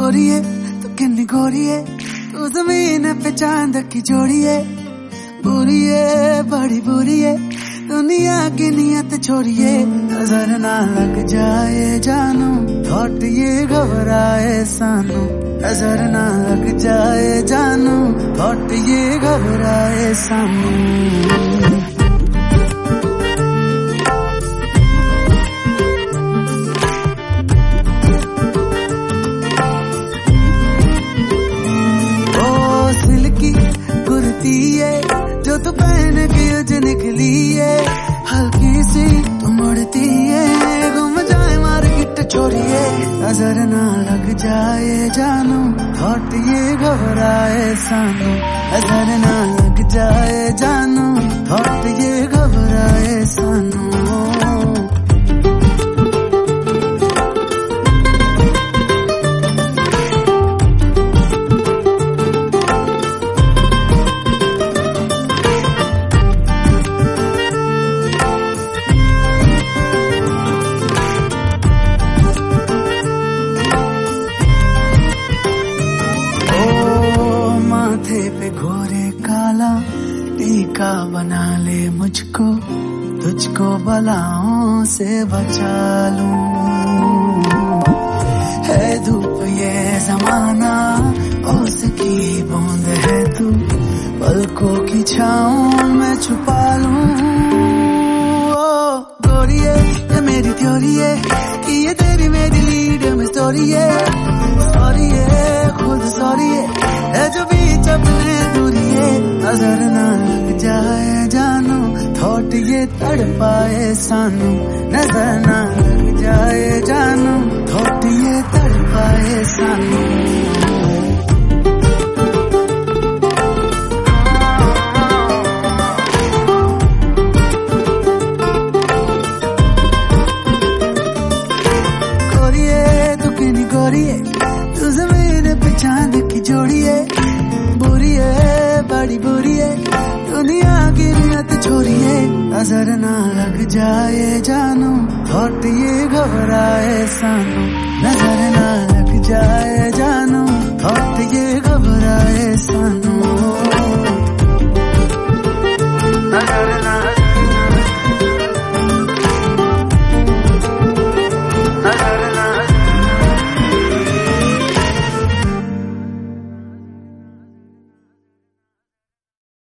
गोरिए तू किन्नी गोरिए, तू जमीन पे चांद की जोड़िए। बुरी है बड़ी बुरी है दुनिया की नियत छोड़िए। नजर ना लग जाए जानू थॉट ये घबराए सानू। नजर ना लग जाए जानू थॉट ये घबराए सानू। जो तू पहन के उज निकली है, हल्की सी तू मुड़ती है, घूम जाए मार्केट छोड़िए। नजर ना लग जाए जानू थॉट ये घबराए सानू। नजर ना लग जाए जानू थॉट ये घबराए सानू। पे घोरे काला टीका बना ले मुझको, तुझको बलाओं से बचा लूं। है धूप ये जमाना ओस की बूंद है तू, पलकों की छाँव में छुपा लूं। ओ गोरिये ये मेरी थ्योरी है कि ये तेरी मेरी लीड में स्टोरी है। सॉरी है खुद सॉरी है जो बीच अपने दूरी है। नजर ना लग जाए जानू थॉट ये तड़पाए सानू। नजर ना लग जाए जानू थॉट ये तड़पाए सानू। गोरिये तू किन्नी गोरिये, तू जमीन पे चांद की जोड़िए। बुरी है बड़ी बुरी है दुनिया की नियत छोड़िए। नजर ना लग जाए जानू थॉट ये घबराए सानू। नजर ना लग जाए जानू थॉट ये घबराए सानू। नजर ना